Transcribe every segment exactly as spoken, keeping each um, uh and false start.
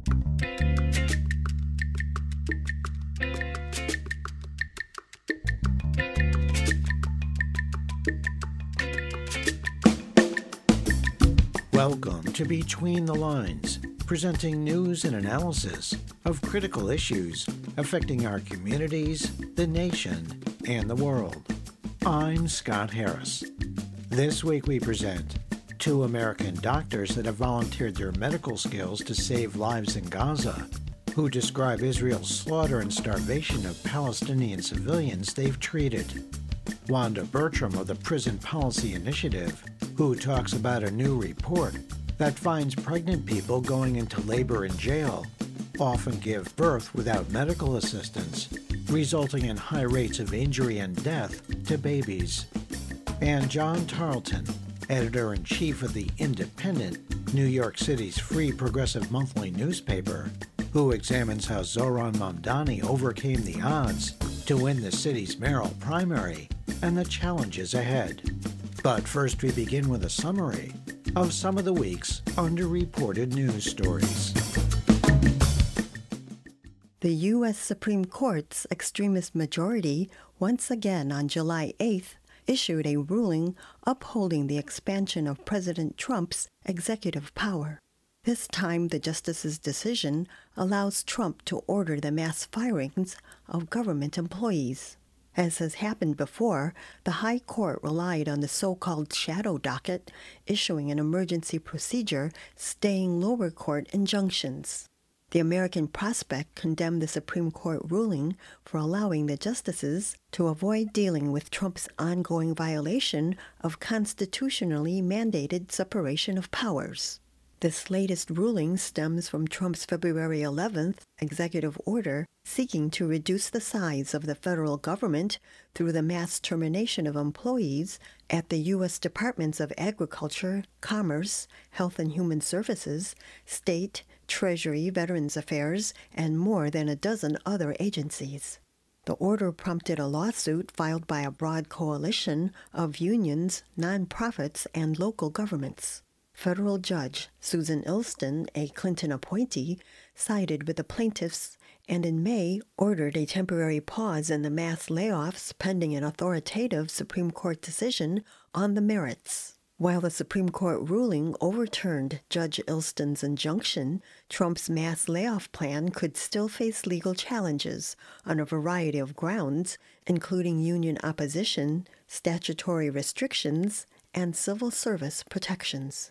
Welcome to Between the Lines, presenting news and analysis of critical issues affecting our communities, the nation, and the world. I'm Scott Harris. This week we present two American doctors that have volunteered their medical skills to save lives in Gaza, who describe Israel's slaughter and starvation of Palestinian civilians they've treated. Wanda Bertram of the Prison Policy Initiative, who talks about a new report that finds pregnant people going into labor in jail often give birth without medical assistance, resulting in high rates of injury and death to babies. And John Tarleton, editor-in-chief of The Independent, New York City's free progressive monthly newspaper, who examines how Zohran Mamdani overcame the odds to win the city's mayoral primary and the challenges ahead. But first we begin with a summary of some of the week's underreported news stories. The U S Supreme Court's extremist majority once again on July eighth issued a ruling upholding the expansion of President Trump's executive power. This time, the justice's decision allows Trump to order the mass firings of government employees. As has happened before, the High Court relied on the so-called shadow docket, issuing an emergency procedure staying lower court injunctions. The American Prospect condemned the Supreme Court ruling for allowing the justices to avoid dealing with Trump's ongoing violation of constitutionally mandated separation of powers. This latest ruling stems from Trump's February eleventh executive order seeking to reduce the size of the federal government through the mass termination of employees at the U S Departments of Agriculture, Commerce, Health and Human Services, State, Treasury, Veterans Affairs, and more than a dozen other agencies. The order prompted a lawsuit filed by a broad coalition of unions, nonprofits, and local governments. Federal Judge Susan Ilston, a Clinton appointee, sided with the plaintiffs and in May ordered a temporary pause in the mass layoffs pending an authoritative Supreme Court decision on the merits. While the Supreme Court ruling overturned Judge Ilston's injunction, Trump's mass layoff plan could still face legal challenges on a variety of grounds, including union opposition, statutory restrictions, and civil service protections.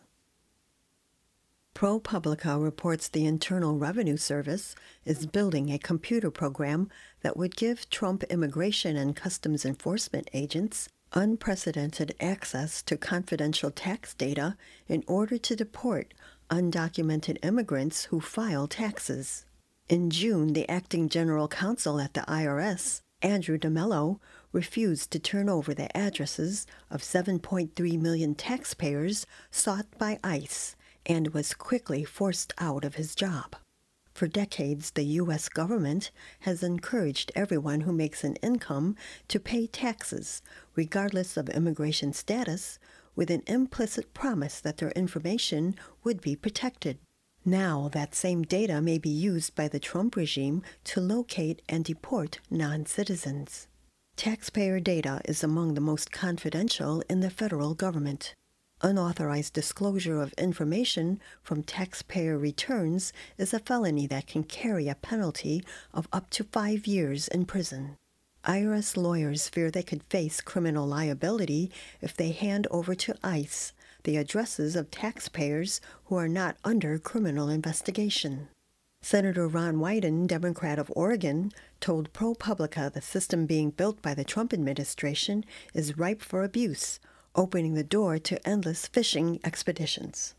ProPublica reports the Internal Revenue Service is building a computer program that would give Trump Immigration and Customs Enforcement agents unprecedented access to confidential tax data in order to deport undocumented immigrants who file taxes. In June, the acting general counsel at the I R S, Andrew DeMello, refused to turn over the addresses of seven point three million taxpayers sought by ICE and was quickly forced out of his job. For decades, the U S government has encouraged everyone who makes an income to pay taxes, regardless of immigration status, with an implicit promise that their information would be protected. Now, that same data may be used by the Trump regime to locate and deport non-citizens. Taxpayer data is among the most confidential in the federal government. Unauthorized disclosure of information from taxpayer returns is a felony that can carry a penalty of up to five years in prison. I R S lawyers fear they could face criminal liability if they hand over to ICE the addresses of taxpayers who are not under criminal investigation. Senator Ron Wyden, Democrat of Oregon, told ProPublica the system being built by the Trump administration is ripe for abuse, opening the door to endless fishing expeditions.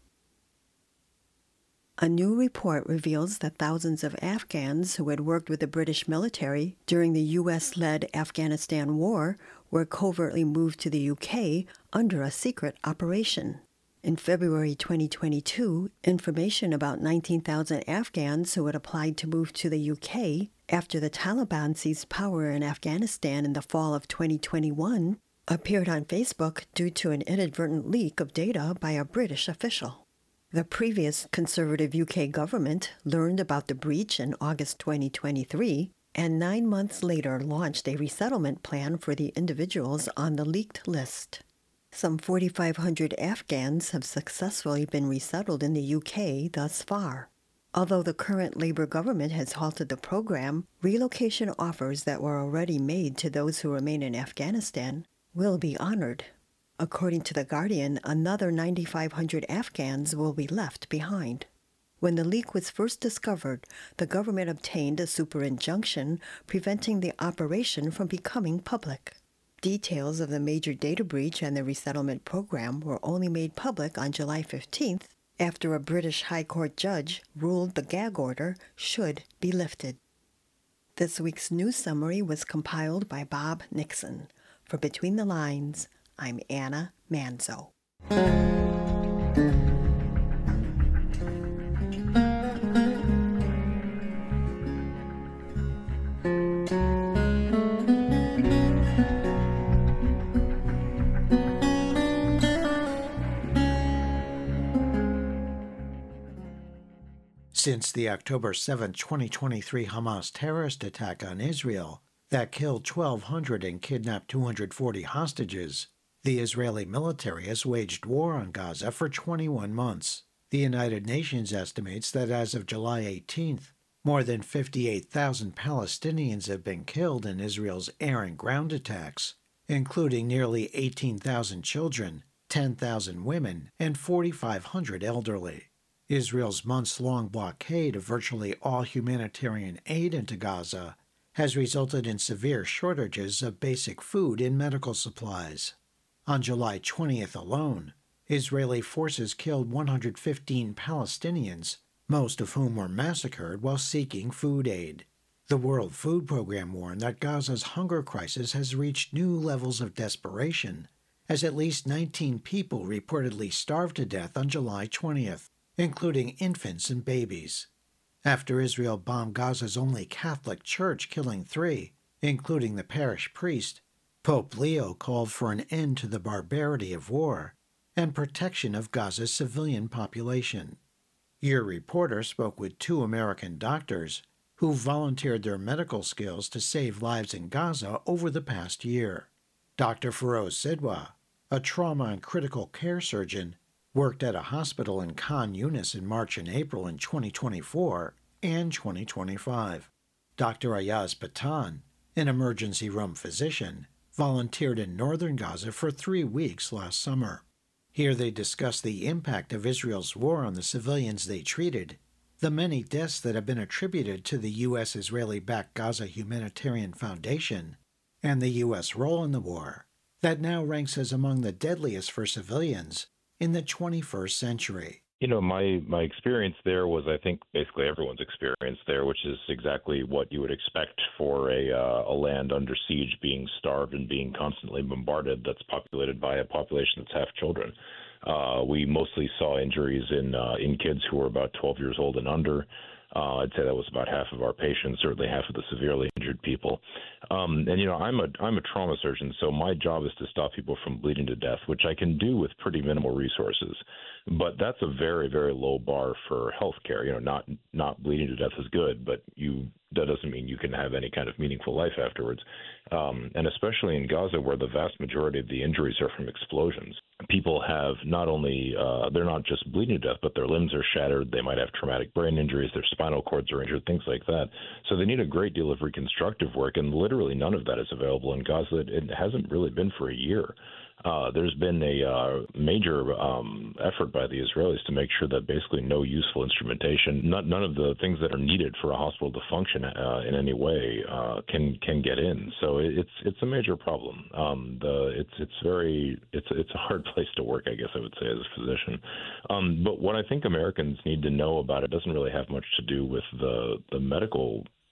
A new report reveals that thousands of Afghans who had worked with the British military during the U S-led Afghanistan war were covertly moved to the U K under a secret operation. In February twenty twenty-two, information about nineteen thousand Afghans who had applied to move to the U K after the Taliban seized power in Afghanistan in the fall of twenty twenty-one appeared on Facebook due to an inadvertent leak of data by a British official. The previous conservative U K government learned about the breach in August twenty twenty-three and nine months later launched a resettlement plan for the individuals on the leaked list. Some forty-five hundred Afghans have successfully been resettled in the U K thus far. Although the current Labour government has halted the program, relocation offers that were already made to those who remain in Afghanistan will be honored. According to The Guardian, another nine thousand five hundred Afghans will be left behind. When the leak was first discovered, the government obtained a super injunction preventing the operation from becoming public. Details of the major data breach and the resettlement program were only made public on July fifteenth after a British High Court judge ruled the gag order should be lifted. This week's news summary was compiled by Bob Nixon. For Between the Lines, I'm Anna Manzo. Since the October seventh, twenty twenty-three Hamas terrorist attack on Israel that killed twelve hundred and kidnapped two hundred forty hostages, the Israeli military has waged war on Gaza for twenty-one months. The United Nations estimates that as of July eighteenth, more than fifty-eight thousand Palestinians have been killed in Israel's air and ground attacks, including nearly eighteen thousand children, ten thousand women, and forty-five hundred elderly. Israel's months-long blockade of virtually all humanitarian aid into Gaza has resulted in severe shortages of basic food and medical supplies. On July twentieth alone, Israeli forces killed one hundred fifteen Palestinians, most of whom were massacred while seeking food aid. The World Food Program warned that Gaza's hunger crisis has reached new levels of desperation, as at least nineteen people reportedly starved to death on July twentieth. Including infants and babies. After Israel bombed Gaza's only Catholic church, killing three, including the parish priest, Pope Leo called for an end to the barbarity of war and protection of Gaza's civilian population. Your reporter spoke with two American doctors who volunteered their medical skills to save lives in Gaza over the past year. Doctor Feroz Sidwa, a trauma and critical care surgeon, worked at a hospital in Khan Yunis in March and April in twenty twenty-four and twenty twenty-five. Doctor Ayaz Patan, an emergency room physician, volunteered in northern Gaza for three weeks last summer. Here they discussed the impact of Israel's war on the civilians they treated, the many deaths that have been attributed to the U S Israeli-backed Gaza Humanitarian Foundation, and the U S role in the war, that now ranks as among the deadliest for civilians in the twenty-first century. You know, my, my experience there was, I think, basically everyone's experience there, which is exactly what you would expect for a, uh, a land under siege, being starved and being constantly bombarded, that's populated by a population that's half children. Uh, we mostly saw injuries in uh, in kids who were about twelve years old and under. Uh, I'd say that was about half of our patients, certainly half of the severely injured people. Um, and, you know, I'm a I'm a trauma surgeon, so my job is to stop people from bleeding to death, which I can do with pretty minimal resources. But that's a very, very low bar for healthcare. You know, not not bleeding to death is good, but you that doesn't mean you can have any kind of meaningful life afterwards. Um, and especially in Gaza, where the vast majority of the injuries are from explosions. People have not only, uh, they're not just bleeding to death, but their limbs are shattered. They might have traumatic brain injuries. Their spinal cords are injured, things like that. So they need a great deal of reconstructive work, and literally none of that is available in Gaza. It hasn't really been for a year. Uh, there's been a uh, major um, effort by the Israelis to make sure that basically no useful instrumentation, not, none of the things that are needed for a hospital to function uh, in any way uh, can can get in. So it's it's a major problem. Um, the it's it's very it's it's a hard place to work, I guess I would say, as a physician. Um, but what I think Americans need to know about it doesn't really have much to do with the the medical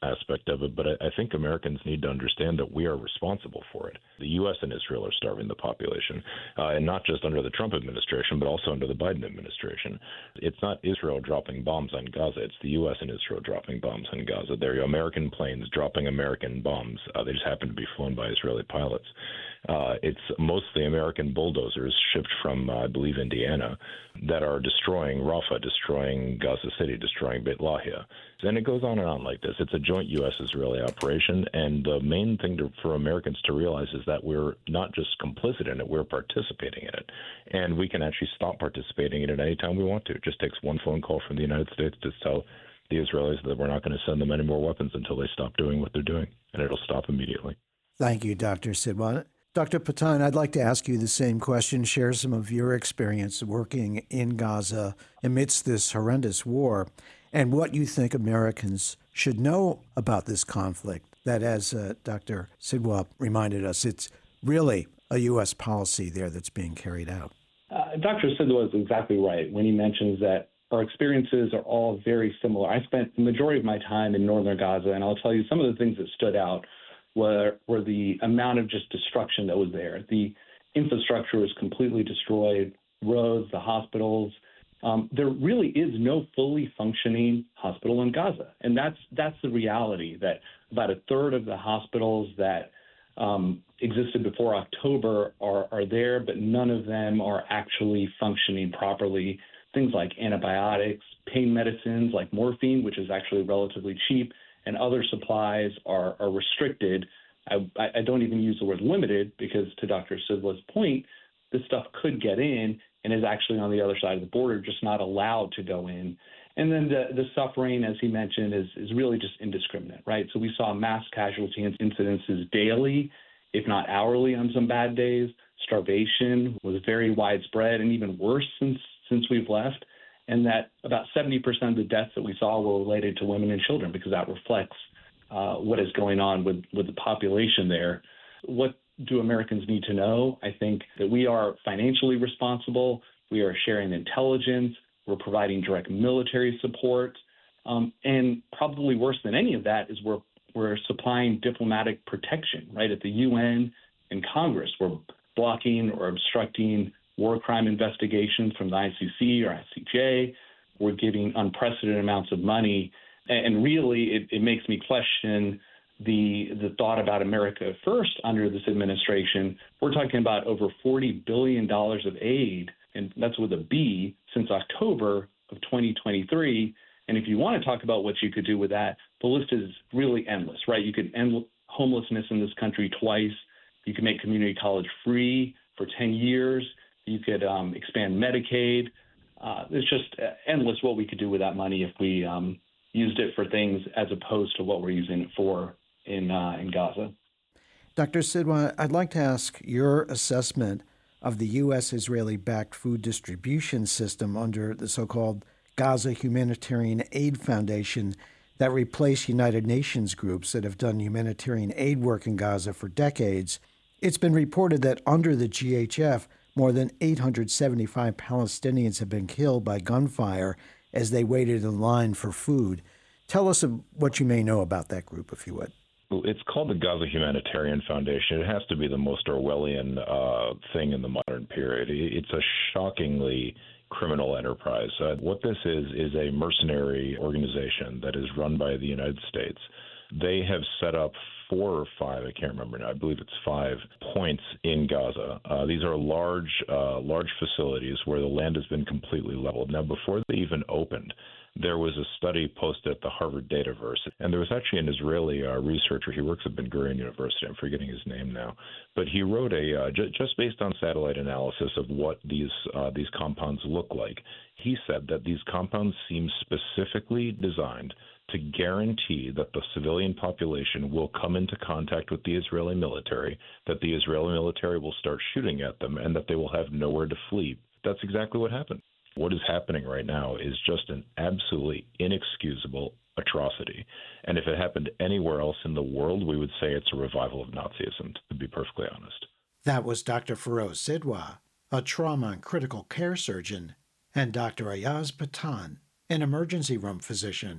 aspect of it, but I, I think Americans need to understand that we are responsible for it. The U S and Israel are starving the population, uh, and not just under the Trump administration, but also under the Biden administration. It's not Israel dropping bombs on Gaza. It's the U S and Israel dropping bombs on Gaza. They're American planes dropping American bombs. Uh, they just happen to be flown by Israeli pilots. Uh, it's mostly American bulldozers shipped from, uh, I believe, Indiana that are destroying Rafah, destroying Gaza City, destroying Beit Lahia. And it goes on and on like this. It's a joint U S-Israeli operation, and the main thing to, for Americans to realize is that we're not just complicit in it, we're participating in it. And we can actually stop participating in it anytime we want to. It just takes one phone call from the United States to tell the Israelis that we're not going to send them any more weapons until they stop doing what they're doing, and it'll stop immediately. Thank you, Doctor Sidwa. Doctor Patan, I'd like to ask you the same question. Share some of your experience working in Gaza amidst this horrendous war and what you think Americans should know about this conflict that, as uh, Doctor Sidwa reminded us, it's really a U S policy there that's being carried out. Uh, Doctor Sidwa is exactly right when he mentions that our experiences are all very similar. I spent the majority of my time in northern Gaza, and I'll tell you some of the things that stood out were, were the amount of just destruction that was there. The infrastructure was completely destroyed, roads, the hospitals. Um, there really is no fully functioning hospital in Gaza. And that's that's the reality, that about a third of the hospitals that um, existed before October are, are there, but none of them are actually functioning properly. Things like antibiotics, pain medicines like morphine, which is actually relatively cheap, and other supplies are, are restricted. I, I don't even use the word limited because, to Doctor Sidwa's point, this stuff could get in and is actually on the other side of the border, just not allowed to go in. And then the, the suffering, as he mentioned, is, is really just indiscriminate, right? So we saw mass casualty incidences daily, if not hourly on some bad days. Starvation was very widespread and even worse since since we've left. And that about seventy percent of the deaths that we saw were related to women and children, because that reflects uh, what is going on with, with the population there. What do Americans need to know? I think that we are financially responsible. We are sharing intelligence. We're providing direct military support. Um, and probably worse than any of that is we're, we're supplying diplomatic protection, right? At the U N and Congress, we're blocking or obstructing war crime investigations from the I C C or I C J. We're giving unprecedented amounts of money. And really, it, it makes me question the the thought about America first under this administration. We're talking about over forty billion dollars of aid, and that's with a B, since October of twenty twenty-three. And if you want to talk about what you could do with that, the list is really endless, right? You could end homelessness in this country twice. You could make community college free for ten years. You could um, expand Medicaid. Uh, it's just endless what we could do with that money if we um, used it for things as opposed to what we're using it for in uh, in Gaza. Doctor Sidwa, I'd like to ask your assessment of the U S-Israeli-backed food distribution system under the so-called Gaza Humanitarian Aid Foundation that replaced United Nations groups that have done humanitarian aid work in Gaza for decades. It's been reported that under the G H F, more than eight hundred seventy-five Palestinians have been killed by gunfire as they waited in line for food. Tell us what you may know about that group, if you would. It's called the Gaza Humanitarian Foundation. It has to be the most Orwellian uh, thing in the modern period. It's a shockingly criminal enterprise. Uh, what this is is a mercenary organization that is run by the United States. They have set up four or five, I can't remember now, I believe it's five points in Gaza. Uh, these are large, uh, large facilities where the land has been completely leveled. Now, before they even opened, there was a study posted at the Harvard Dataverse, and there was actually an Israeli uh, researcher. He works at Ben Gurion University. I'm forgetting his name now, but he wrote a uh, j- just based on satellite analysis of what these uh, these compounds look like. He said that these compounds seem specifically designed to guarantee that the civilian population will come into contact with the Israeli military, that the Israeli military will start shooting at them, and that they will have nowhere to flee. That's exactly what happened. What is happening right now is just an absolutely inexcusable atrocity. And if it happened anywhere else in the world, we would say it's a revival of Nazism, to be perfectly honest. That was Doctor Feroz Sidwa, a trauma and critical care surgeon, and Doctor Ayaz Patan, an emergency room physician,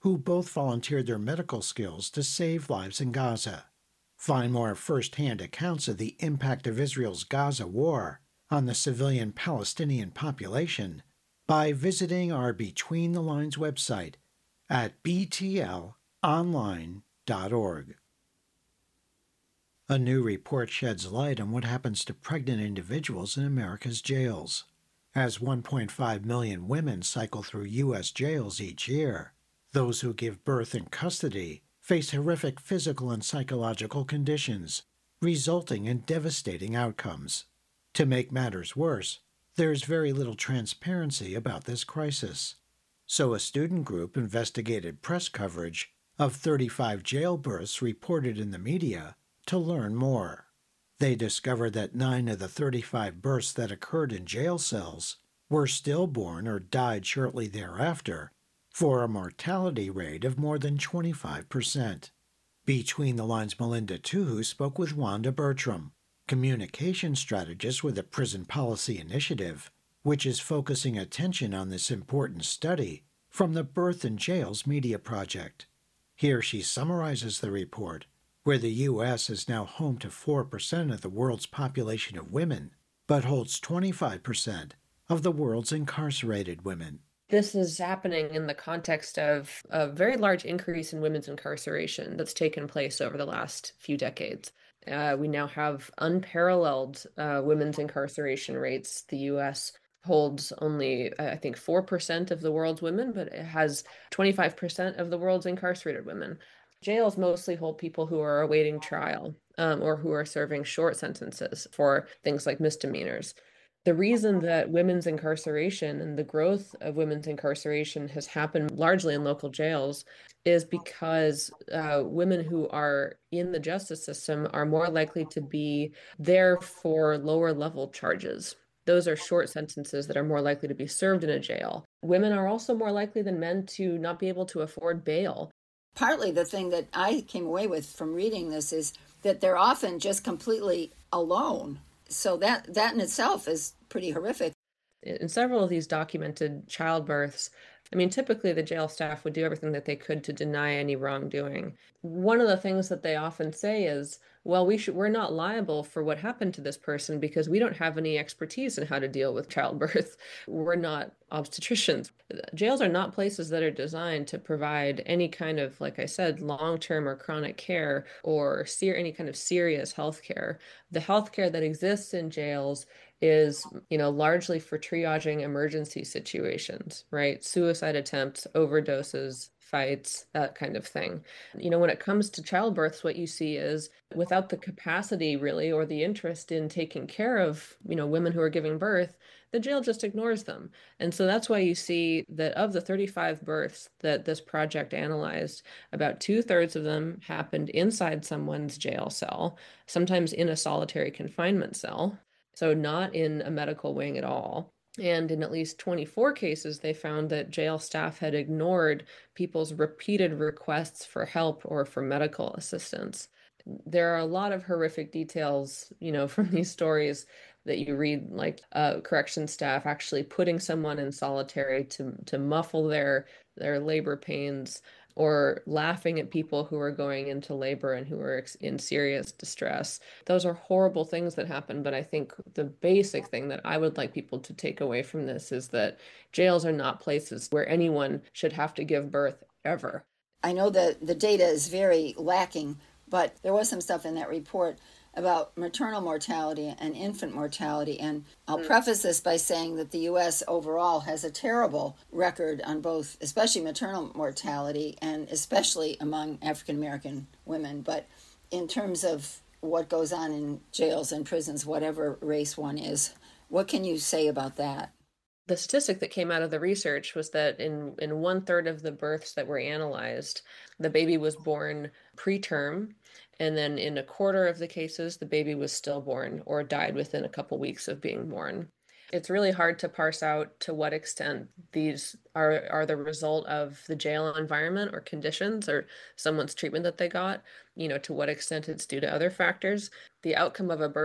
who both volunteered their medical skills to save lives in Gaza. Find more first-hand accounts of the impact of Israel's Gaza war on the civilian Palestinian population by visiting our Between the Lines website at b t l online dot org. A new report sheds light on what happens to pregnant individuals in America's jails. As one point five million women cycle through U S jails each year, those who give birth in custody face horrific physical and psychological conditions, resulting in devastating outcomes. To make matters worse, there's very little transparency about this crisis. So a student group investigated press coverage of thirty-five jail births reported in the media to learn more. They discovered that nine of the thirty-five births that occurred in jail cells were stillborn or died shortly thereafter, for a mortality rate of more than twenty-five percent. Between the Lines' Melinda Tuhu spoke with Wanda Bertram, communication strategist with the Prison Policy Initiative, which is focusing attention on this important study from the Birth in Jails Media Project. Here she summarizes the report, where the U S is now home to four percent of the world's population of women, but holds twenty-five percent of the world's incarcerated women. This is happening in the context of a very large increase in women's incarceration that's taken place over the last few decades. Uh, we now have unparalleled uh, women's incarceration rates. The U S holds only, I think, four percent of the world's women, but it has twenty-five percent of the world's incarcerated women. Jails mostly hold people who are awaiting trial um, or who are serving short sentences for things like misdemeanors. The reason that women's incarceration and the growth of women's incarceration has happened largely in local jails is because uh, women who are in the justice system are more likely to be there for lower level charges. Those are short sentences that are more likely to be served in a jail. Women are also more likely than men to not be able to afford bail. Partly the thing that I came away with from reading this is that they're often just completely alone. So that, that in itself is pretty horrific. In several of these documented childbirths, I mean, typically the jail staff would do everything that they could to deny any wrongdoing. One of the things that they often say is, well, we should, we're not liable for what happened to this person because we don't have any expertise in how to deal with childbirth. We're not obstetricians. Jails are not places that are designed to provide any kind of, like I said, long-term or chronic care or ser- any kind of serious health care. The health care that exists in jails is, you know, largely for triaging emergency situations, right? Suicide attempts, overdoses, fights, that kind of thing. You know, when it comes to childbirths, what you see is without the capacity really or the interest in taking care of, you know, women who are giving birth, the jail just ignores them. And so that's why you see that of the thirty-five births that this project analyzed, about two thirds of them happened inside someone's jail cell, sometimes in a solitary confinement cell. So not in a medical wing at all. And in at least twenty-four cases, they found that jail staff had ignored people's repeated requests for help or for medical assistance. There are a lot of horrific details, you know, from these stories that you read, like uh, correction staff actually putting someone in solitary to to muffle their their labor pains, or laughing at people who are going into labor and who are in serious distress. Those are horrible things that happen, but I think the basic thing that I would like people to take away from this is that jails are not places where anyone should have to give birth ever. I know that the data is very lacking, but there was some stuff in that report about maternal mortality and infant mortality. And I'll mm. preface this by saying that the U S overall has a terrible record on both, especially maternal mortality and especially among African American women. But in terms of what goes on in jails and prisons, whatever race one is, what can you say about that? The statistic that came out of the research was that in, in one third of the births that were analyzed, the baby was born preterm. And then in a quarter of the cases, the baby was stillborn or died within a couple weeks of being born. It's really hard to parse out to what extent these are, are the result of the jail environment or conditions or someone's treatment that they got, you know, to what extent it's due to other factors. The outcome of a birth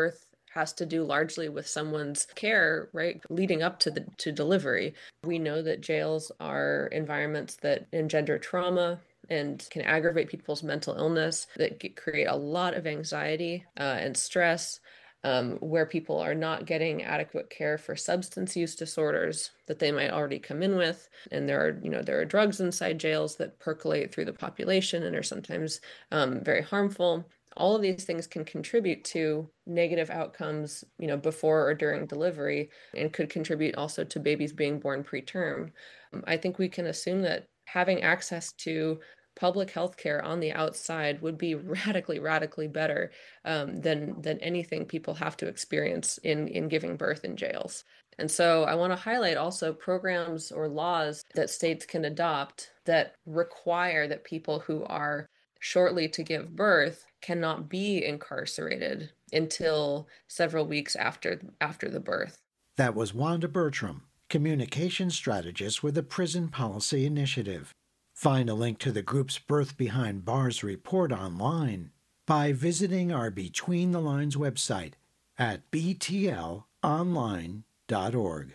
has to do largely with someone's care, right, leading up to the to delivery. We know that jails are environments that engender trauma and can aggravate people's mental illness, that get, create a lot of anxiety uh, and stress, um, where people are not getting adequate care for substance use disorders that they might already come in with. And there are, you know, there are drugs inside jails that percolate through the population and are sometimes um, very harmful. All of these things can contribute to negative outcomes, you know, before or during delivery, and could contribute also to babies being born preterm. I think we can assume that having access to public health care on the outside would be radically, radically better um, than than anything people have to experience in, in giving birth in jails. And so I want to highlight also programs or laws that states can adopt that require that people who are shortly to give birth cannot be incarcerated until several weeks after after the birth. That was Wanda Bertram, communication strategist with the Prison Policy Initiative. Find a link to the group's Birth Behind Bars report online by visiting our Between the Lines website at b t l online dot org.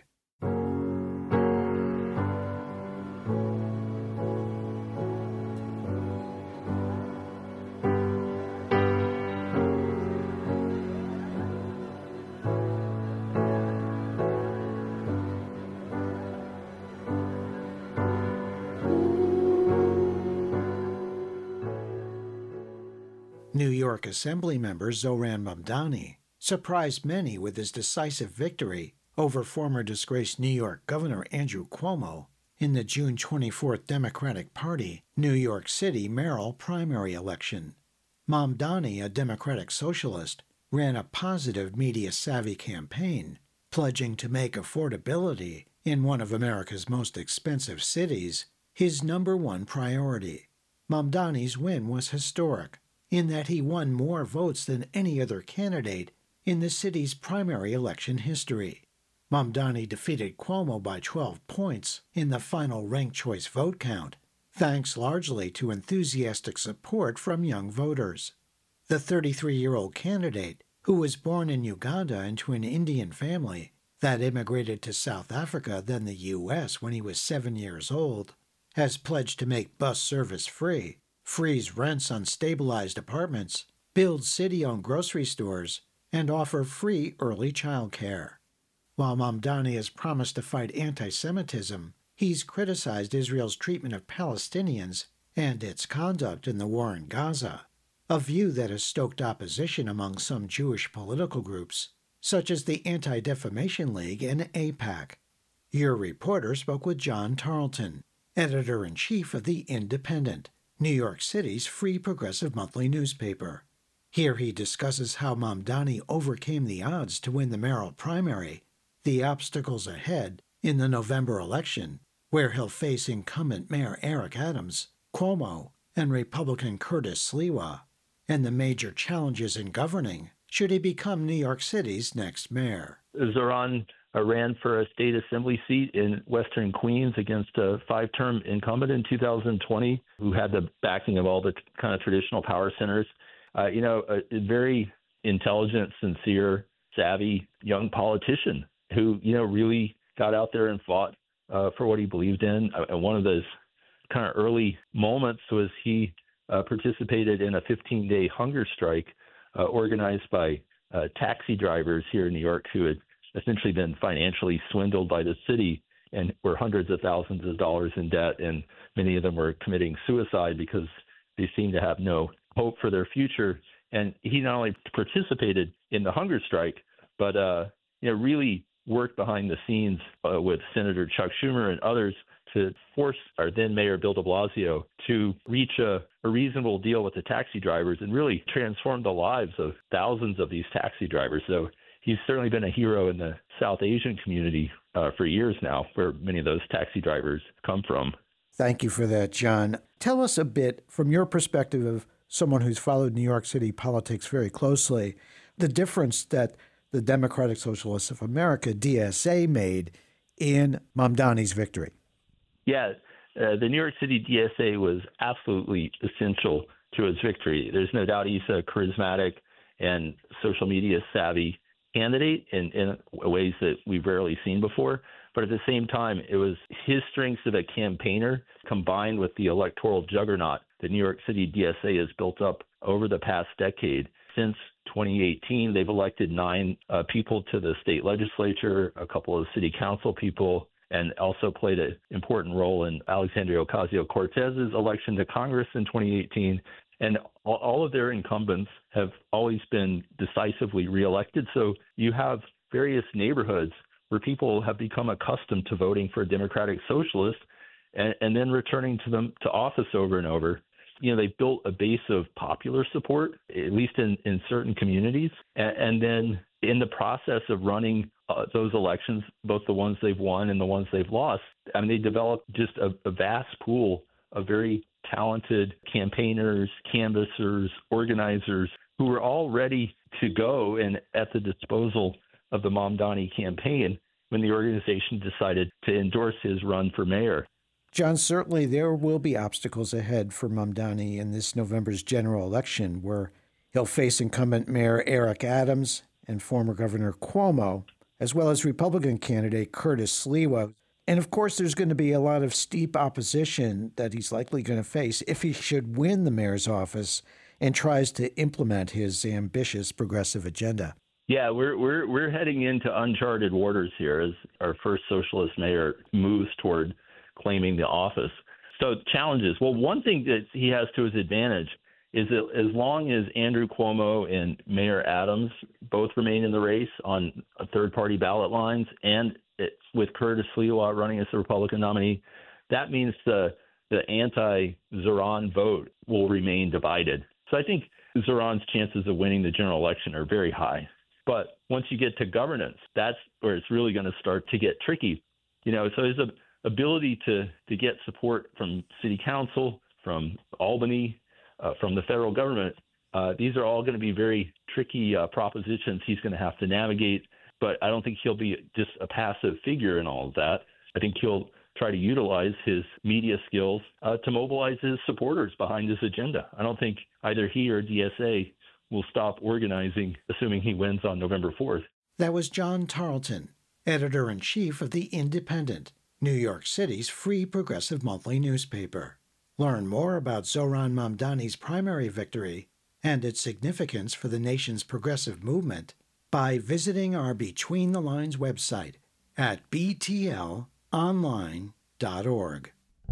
New York Assemblymember Zohran Mamdani surprised many with his decisive victory over former disgraced New York Governor Andrew Cuomo in the June twenty-fourth Democratic Party New York City mayoral primary election. Mamdani, a Democratic socialist, ran a positive media-savvy campaign, pledging to make affordability in one of America's most expensive cities his number one priority. Mamdani's win was historic, in that he won more votes than any other candidate in the city's primary election history. Mamdani defeated Cuomo by twelve points in the final ranked choice vote count, thanks largely to enthusiastic support from young voters. The thirty-three-year-old candidate, who was born in Uganda into an Indian family that immigrated to South Africa, then the U S when he was seven years old, has pledged to make bus service free, freeze rents on stabilized apartments, build city-owned grocery stores, and offer free early child care. While Mamdani has promised to fight anti-Semitism, he's criticized Israel's treatment of Palestinians and its conduct in the war in Gaza, a view that has stoked opposition among some Jewish political groups, such as the Anti-Defamation League and AIPAC. Your reporter spoke with John Tarleton, editor-in-chief of The Independent, New York City's free progressive monthly newspaper. Here he discusses how Mamdani overcame the odds to win the mayoral primary, the obstacles ahead in the November election, where he'll face incumbent Mayor Eric Adams, Cuomo, and Republican Curtis Sliwa, and the major challenges in governing should he become New York City's next mayor. Zohran uh, ran for a state assembly seat in Western Queens against a five-term incumbent in two thousand twenty who had the backing of all the kind of traditional power centers. Uh, you know, a, a very intelligent, sincere, savvy young politician who, you know, really got out there and fought uh, for what he believed in. And one of those kind of early moments was he uh, participated in a fifteen-day hunger strike uh, organized by uh, taxi drivers here in New York who had essentially been financially swindled by the city and were hundreds of thousands of dollars in debt, and many of them were committing suicide because they seemed to have no hope for their future. And he not only participated in the hunger strike, but uh, you know, really worked behind the scenes uh, with Senator Chuck Schumer and others to force our then Mayor Bill de Blasio to reach a, a reasonable deal with the taxi drivers and really transform the lives of thousands of these taxi drivers. So he's certainly been a hero in the South Asian community uh, for years now, where many of those taxi drivers come from. Thank you for that, John. Tell us a bit, from your perspective of someone who's followed New York City politics very closely, the difference that the Democratic Socialists of America, D S A, made in Mamdani's victory. Yeah, uh, the New York City D S A was absolutely essential to his victory. There's no doubt he's a charismatic and social media savvy candidate in, in ways that we've rarely seen before. But at the same time, it was his strengths of a campaigner combined with the electoral juggernaut that New York City D S A has built up over the past decade. Since twenty eighteen, they've elected nine uh, people to the state legislature, a couple of city council people, and also played an important role in Alexandria Ocasio-Cortez's election to Congress in twenty eighteen. And all of their incumbents have always been decisively reelected. So you have various neighborhoods where people have become accustomed to voting for a Democratic Socialist and, and then returning to them to office over and over. You know, they built a base of popular support, at least in, in certain communities. And, and then in the process of running uh, those elections, both the ones they've won and the ones they've lost, I mean, they developed just a, a vast pool of very talented campaigners, canvassers, organizers who were all ready to go and at the disposal of the Mamdani campaign when the organization decided to endorse his run for mayor. John, certainly there will be obstacles ahead for Mamdani in this November's general election, where he'll face incumbent Mayor Eric Adams and former Governor Cuomo, as well as Republican candidate Curtis Sliwa. And of course, there's going to be a lot of steep opposition that he's likely going to face if he should win the mayor's office and tries to implement his ambitious progressive agenda. Yeah, we're we're we're heading into uncharted waters here as our first socialist mayor moves toward claiming the office. So challenges. Well, one thing that he has to his advantage is that as long as Andrew Cuomo and Mayor Adams both remain in the race on third-party ballot lines, and it's with Curtis Sliwa running as the Republican nominee, that means the the anti-Zoran vote will remain divided. So I think Zoran's chances of winning the general election are very high. But once you get to governance, that's where it's really going to start to get tricky. You know, so there's a ability to to get support from city council, from Albany, uh, from the federal government. Uh, these are all going to be very tricky uh, propositions he's going to have to navigate. But I don't think he'll be just a passive figure in all of that. I think he'll try to utilize his media skills uh, to mobilize his supporters behind his agenda. I don't think either he or D S A will stop organizing, assuming he wins on November fourth. That was John Tarleton, editor-in-chief of The Independent, New York City's free progressive monthly newspaper. Learn more about Zoran Mamdani's primary victory and its significance for the nation's progressive movement by visiting our Between the Lines website at b t l online dot org.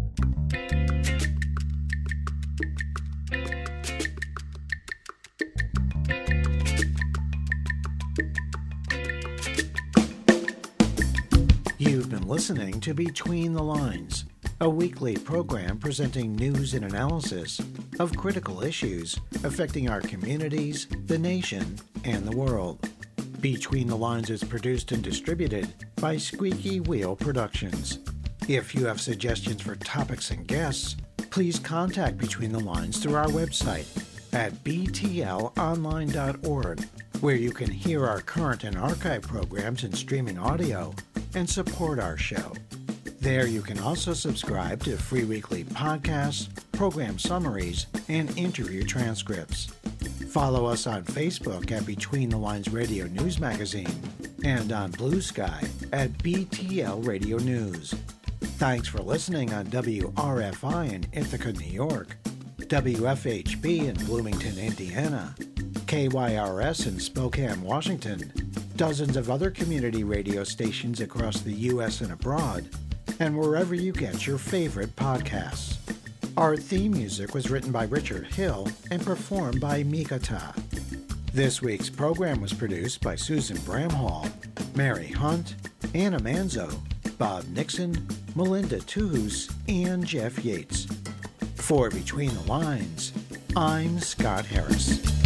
You've been listening to Between the Lines, a weekly program presenting news and analysis of critical issues affecting our communities, the nation, and the world. Between the Lines is produced and distributed by Squeaky Wheel Productions. If you have suggestions for topics and guests, please contact Between the Lines through our website at b t l online dot org, where you can hear our current and archive programs in streaming audio and support our show. There you can also subscribe to free weekly podcasts, program summaries, and interview transcripts. Follow us on Facebook at Between the Lines Radio News Magazine and on Blue Sky at B T L Radio News. Thanks for listening on W R F I in Ithaca, New York, W F H B in Bloomington, Indiana, K Y R S in Spokane, Washington, dozens of other community radio stations across the U S and abroad, and wherever you get your favorite podcasts. Our theme music was written by Richard Hill and performed by Mikata. This week's program was produced by Susan Bramhall, Mary Hunt, Anna Manzo, Bob Nixon, Melinda Tuhus, and Jeff Yates. For Between the Lines, I'm Scott Harris.